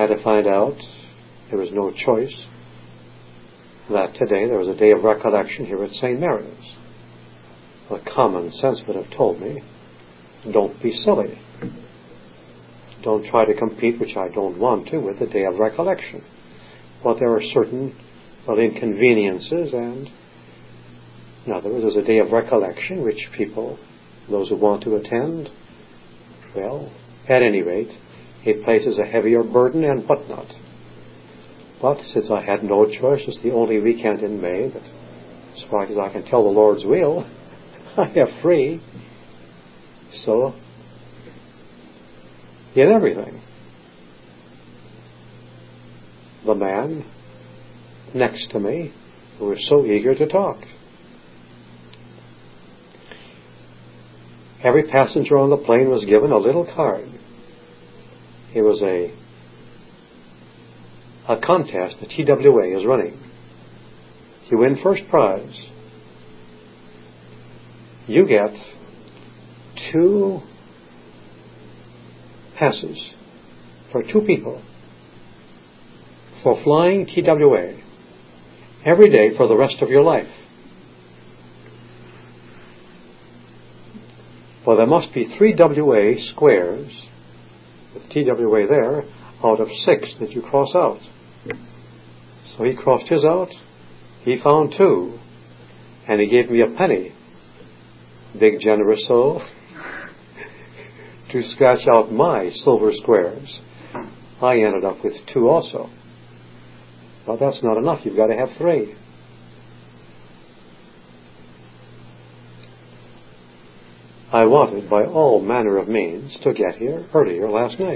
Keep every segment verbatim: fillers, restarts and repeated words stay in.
had to find out, there was no choice, that today there was a day of recollection here at Saint Mary's. The common sense would have told me, don't be silly. Don't try to compete, which I don't want to, with the day of recollection. But there are certain well, inconveniences, and in other words, there's a day of recollection which people, those who want to attend, well, at any rate, it places a heavier burden and whatnot. But since I had no choice, it's the only weekend in May that, as far as I can tell the Lord's will, I have free. So, in everything, the man next to me who was so eager to talk. Every passenger on the plane was given a little card. It was a a contest the T W A is running. You win first prize. You get two passes for two people for flying T W A every day for the rest of your life. Well, there must be three W A squares with T W A there out of six that you cross out. So he crossed his out. He found two. And he gave me a penny. Big, generous soul. To scratch out my silver squares. I ended up with two also. Well, that's not enough. You've got to have three. I wanted, by all manner of means, to get here earlier last night.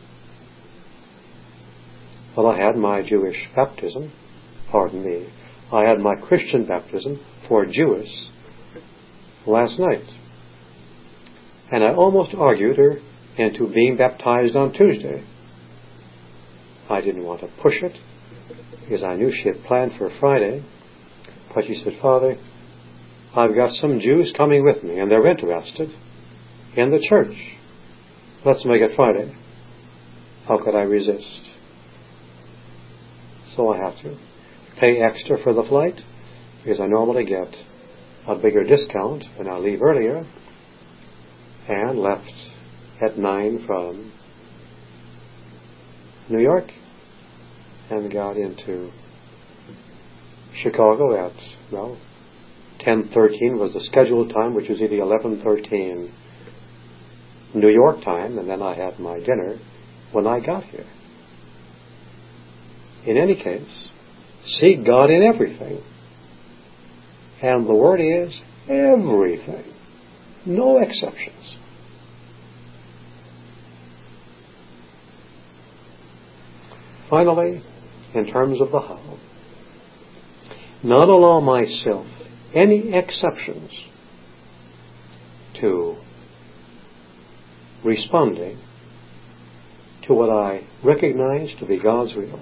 Well, I had my Jewish baptism, pardon me, I had my Christian baptism for Jewess last night. And I almost argued her into being baptized on Tuesday. I didn't want to push it, because I knew she had planned for Friday. But she said, Father, I've got some Jews coming with me, and they're interested in the church. Let's make it Friday. How could I resist? So I have to pay extra for the flight, because I normally get a bigger discount when I leave earlier, and left at nine from New York, and got into Chicago at, well, ten thirteen was the scheduled time, which was either eleven thirteen New York time, and then I had my dinner when I got here. In any case, seek God in everything. And the word is everything. No exceptions. Finally, in terms of the how, not allow myself any exceptions to responding to what I recognize to be God's will,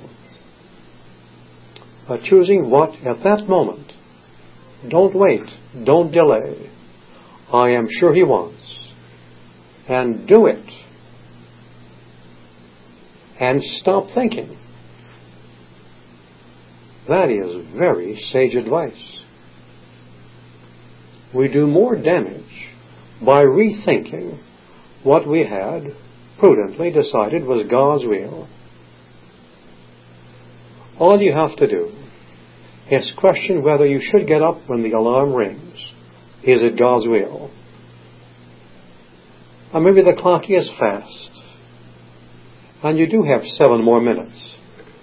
but choosing what at that moment. Don't wait, don't delay. I am sure He wants, and do it, and stop thinking. That is very sage advice. We do more damage by rethinking what we had prudently decided was God's will. All you have to do is question whether you should get up when the alarm rings. Is it God's will? Or maybe the clock is fast, and you do have seven more minutes.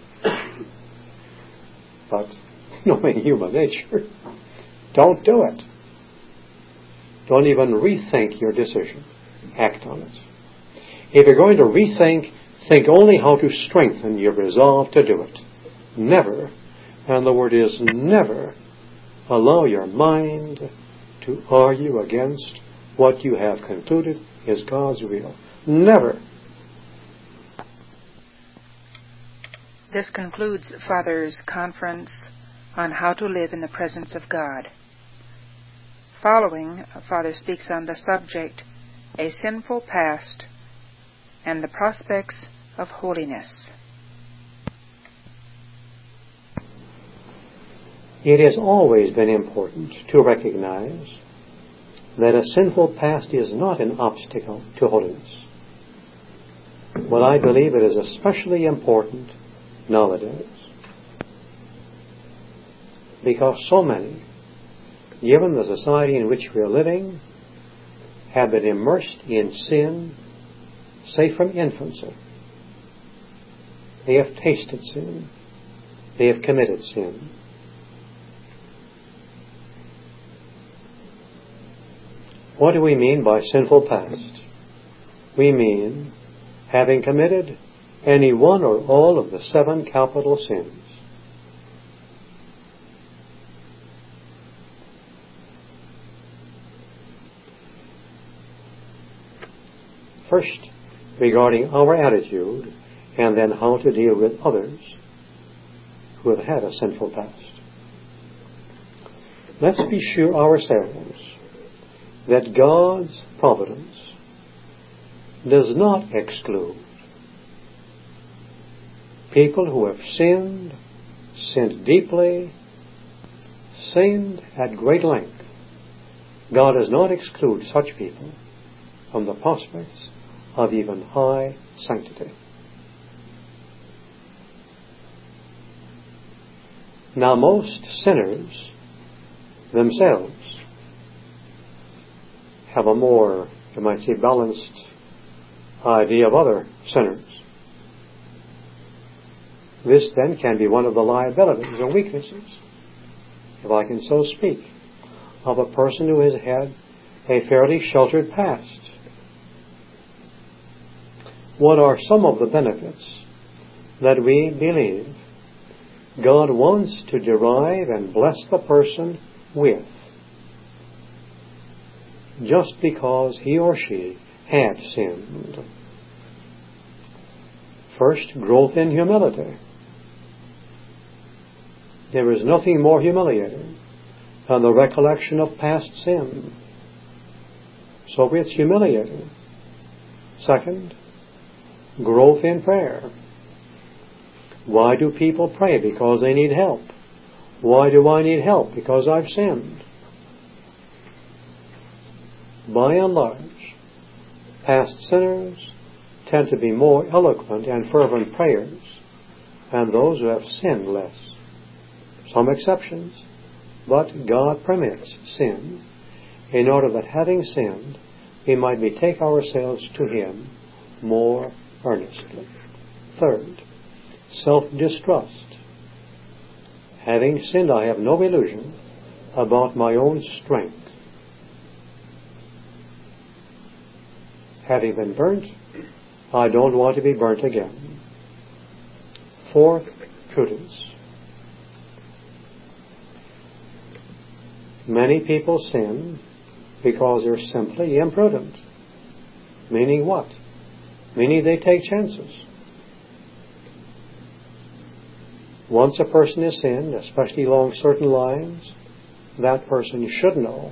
But knowing human nature, don't do it. Don't even rethink your decision. Act on it. If you're going to rethink, think only how to strengthen your resolve to do it. Never, and the word is never, allow your mind to argue against what you have concluded is God's will. Never. This concludes Father's conference on how to live in the presence of God. Following, Father speaks on the subject, a sinful past and the prospects of holiness. It has always been important to recognize that a sinful past is not an obstacle to holiness. But I believe it is especially important nowadays, because so many, given the society in which we are living, have been immersed in sin, say from infancy. They have tasted sin. They have committed sin. What do we mean by sinful past? We mean having committed any one or all of the seven capital sins. First, regarding our attitude, and then how to deal with others who have had a sinful past. Let's be sure ourselves that God's providence does not exclude people who have sinned, sinned deeply, sinned at great length. God does not exclude such people from the prospects of even high sanctity. Now, most sinners themselves have a more, you might say, balanced idea of other sinners. This then can be one of the liabilities or weaknesses, if I can so speak, of a person who has had a fairly sheltered past. What are some of the benefits that we believe God wants to derive and bless the person with, just because he or she had sinned? First, growth in humility. There is nothing more humiliating than the recollection of past sin. So it's humiliating. Second, growth in prayer. Why do people pray? Because they need help. Why do I need help? Because I've sinned. By and large, past sinners tend to be more eloquent and fervent prayers than those who have sinned less. Some exceptions, but God permits sin in order that, having sinned, we might betake ourselves to Him more earnestly. Third, self-distrust. Having sinned, I have no illusion about my own strength. Having been burnt, I don't want to be burnt again. Fourth, prudence. Many people sin because they're simply imprudent. Meaning what? Meaning they take chances. Once a person has sinned, especially along certain lines, that person should know,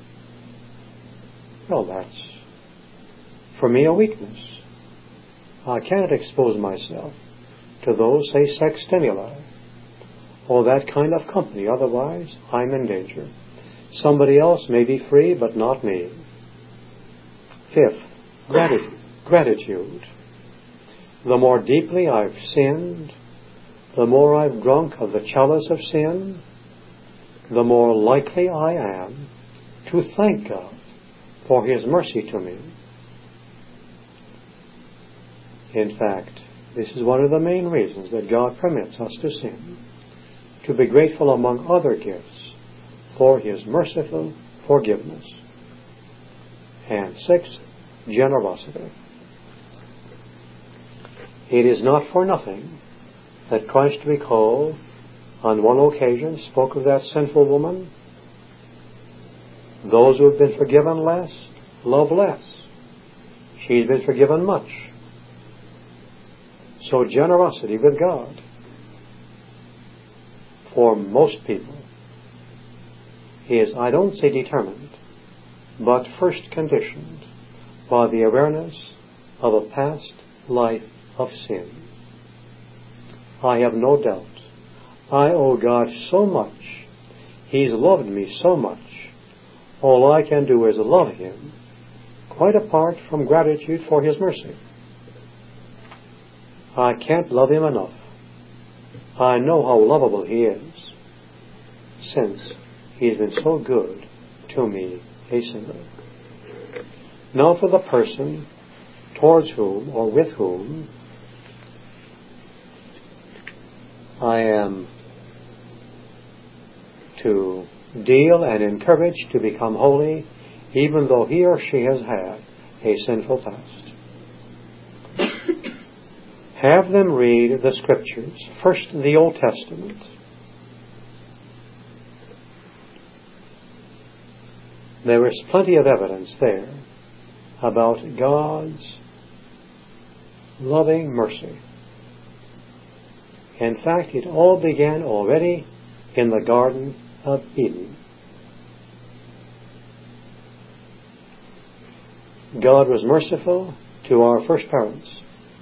well, that's, for me, a weakness. I can't expose myself to those, say, sex stimuli, or that kind of company, otherwise I'm in danger. Somebody else may be free, but not me. Fifth, gratitude. Gratitude. The more deeply I've sinned, the more I've drunk of the chalice of sin, the more likely I am to thank God for His mercy to me. In fact, this is one of the main reasons that God permits us to sin, to be grateful among other gifts for His merciful forgiveness. And sixth, generosity. It is not for nothing that Christ, we call, on one occasion spoke of that sinful woman. Those who have been forgiven less, love less. She's been forgiven much. So generosity with God, for most people, is, I don't say determined, but first conditioned by the awareness of a past life of sin. I have no doubt I owe God so much He's loved me so much, all I can do is love Him, quite apart from gratitude for His mercy. I can't love Him enough. I know how lovable He is, since He's been so good to me, a sinner. Now for the person towards whom or with whom I am to deal and encourage to become holy, even though he or she has had a sinful past. Have them read the Scriptures, first the Old Testament. There is plenty of evidence there about God's loving mercy. In fact, it all began already in the Garden of Eden. God was merciful to our first parents.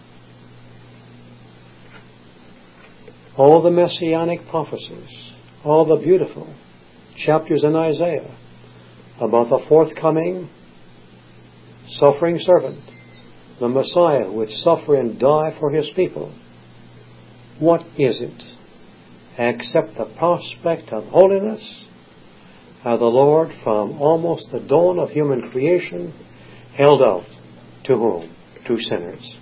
All the messianic prophecies, all the beautiful chapters in Isaiah about the forthcoming suffering servant, the Messiah who would suffer and die for His people. What is it except the prospect of holiness, how the Lord from almost the dawn of human creation held out to whom? To sinners.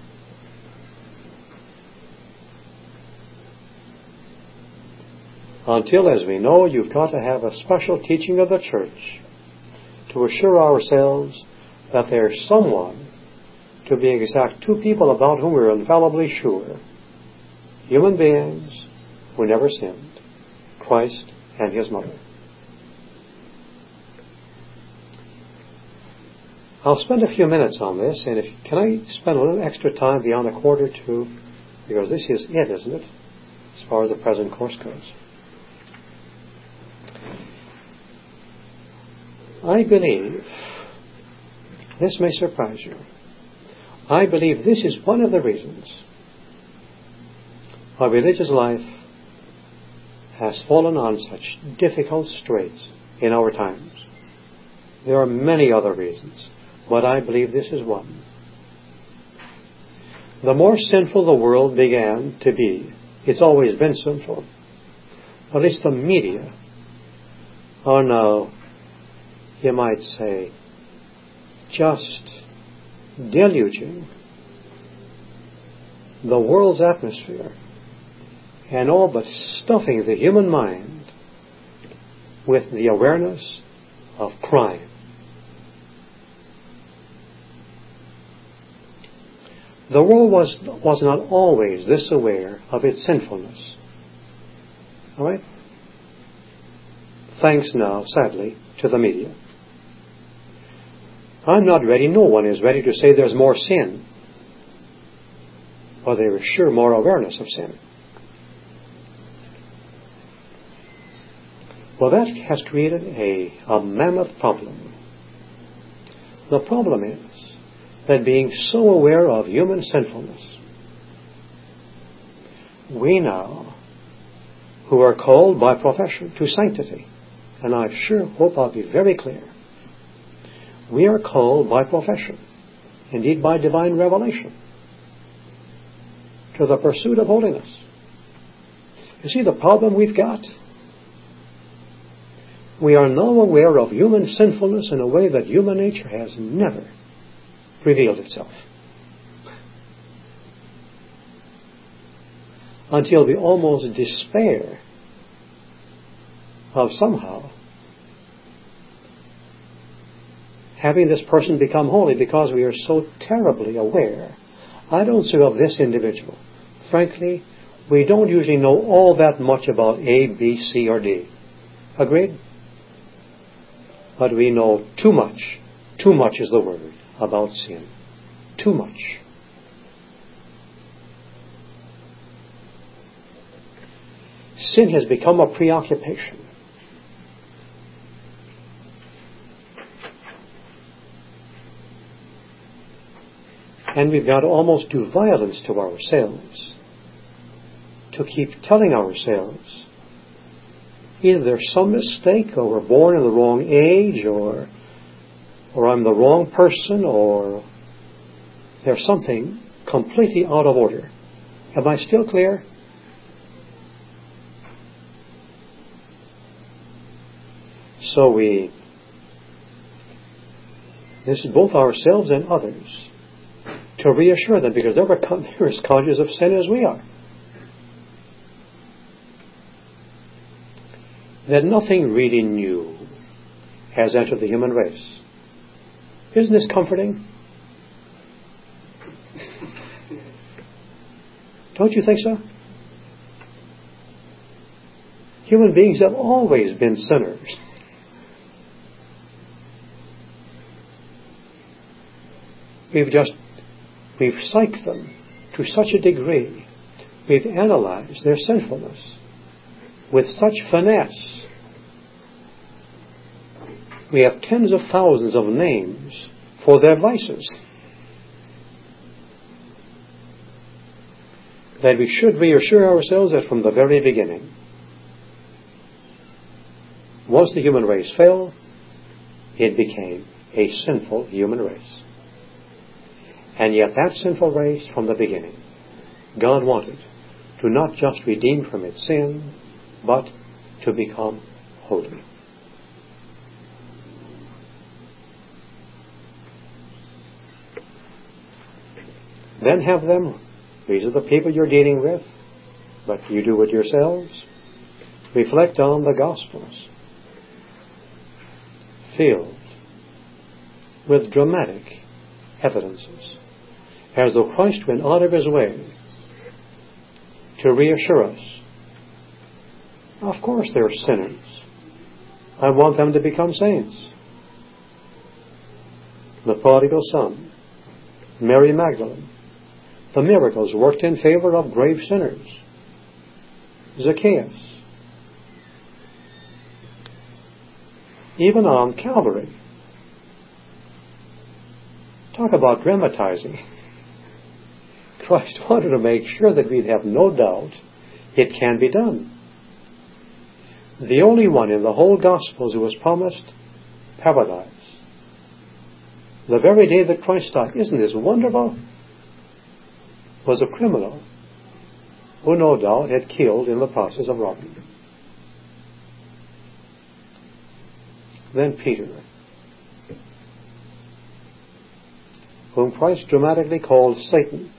Until, as we know, you've got to have a special teaching of the church to assure ourselves that there's someone, to be exact, two people about whom we're infallibly sure, human beings who never sinned, Christ and His mother. I'll spend a few minutes on this, and if, can I spend a little extra time beyond a quarter to, because this is it, isn't it, as far as the present course goes. I believe, this may surprise you, I believe this is one of the reasons our religious life has fallen on such difficult straits in our times. There are many other reasons, but I believe this is one. The more sinful the world began to be, it's always been sinful, at least the media are now, you might say, just deluging the world's atmosphere and all but stuffing the human mind with the awareness of crime. The world was, was not always this aware of its sinfulness. All right? Thanks now, sadly, to the media. I'm not ready, no one is ready to say there's more sin. But there is sure more awareness of sin. Well, that has created a, a mammoth problem. The problem is that being so aware of human sinfulness, we now, who are called by profession to sanctity, and I sure hope I'll be very clear, we are called by profession, indeed by divine revelation, to the pursuit of holiness. You see the problem we've got? We are now aware of human sinfulness in a way that human nature has never revealed itself. Until we almost despair of somehow having this person become holy because we are so terribly aware. I don't say of this individual. Frankly, we don't usually know all that much about A, B, C, or D. Agreed? But we know too much. Too much is the word about sin. Too much. Sin has become a preoccupation. And we've got to almost do violence to ourselves to keep telling ourselves Either there's some mistake, or we're born in the wrong age, or or I'm the wrong person, or there's something completely out of order. Am I still clear? So we, this is both ourselves and others, to reassure them, because they're, they're as conscious of sin as we are, that nothing really new has entered the human race. Isn't this comforting? Don't you think so? Human beings have always been sinners. We've just, we've psyched them to such a degree. We've analyzed their sinfulness with such finesse. We have tens of thousands of names for their vices, that we should reassure ourselves that from the very beginning, once the human race fell, it became a sinful human race. And yet that sinful race from the beginning, God wanted to not just redeem from its sin, but to become holy. Then have them, these are the people you're dealing with, but you do it yourselves, reflect on the Gospels, filled with dramatic evidences, as though Christ went out of His way to reassure us. Of course they're sinners. I want them to become saints. The prodigal son, Mary Magdalene, the miracles worked in favor of grave sinners. Zacchaeus. Even on Calvary. Talk about dramatizing. Christ wanted to make sure that we'd have no doubt it can be done. The only one in the whole Gospels who was promised paradise, the very day that Christ died, isn't this wonderful? Was a criminal who no doubt had killed in the process of robbing. Then Peter, whom Christ dramatically called Satan,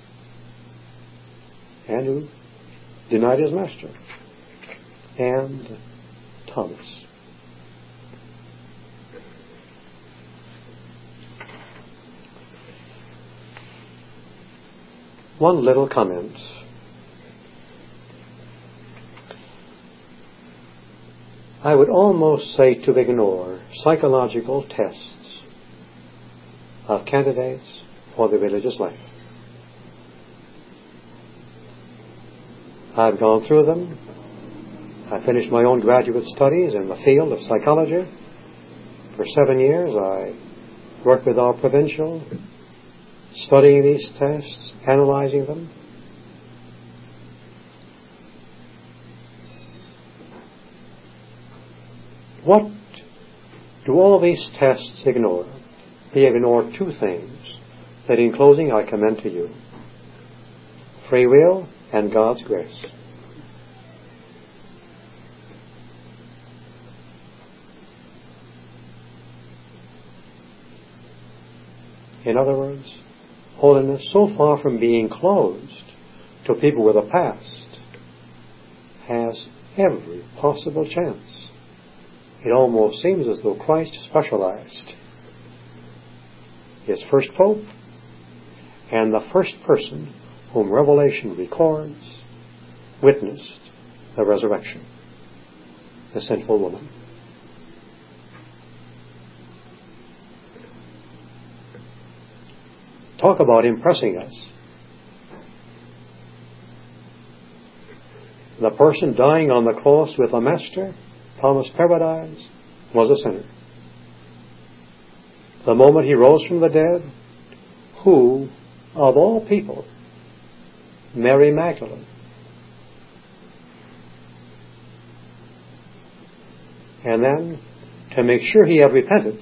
and who denied his master, and Thomas. One little comment. I would almost say to ignore psychological tests of candidates for the religious life. I've gone through them. I finished my own graduate studies in the field of psychology. For seven years I worked with our provincial, studying these tests, analyzing them. What do all these tests ignore? They ignore two things that in closing I commend to you: free will and God's grace. In other words, holiness, so far from being closed to people with a past, has every possible chance. It almost seems as though Christ specialized. His first pope and the first person whom Revelation records witnessed the resurrection, the sinful woman. Talk about impressing us. The person dying on the cross with a master, promised paradise, was a sinner. The moment he rose from the dead, who, of all people, Mary Magdalene, And then, to make sure he had repented,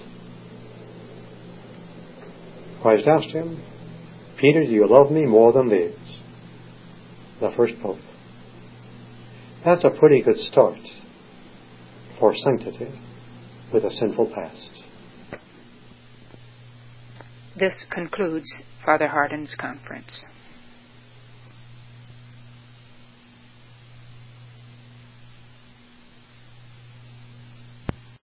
Christ asked him, Peter, do you love me more than these? The first Pope. That's a pretty good start for sanctity with a sinful past. This concludes Father Hardin's conference.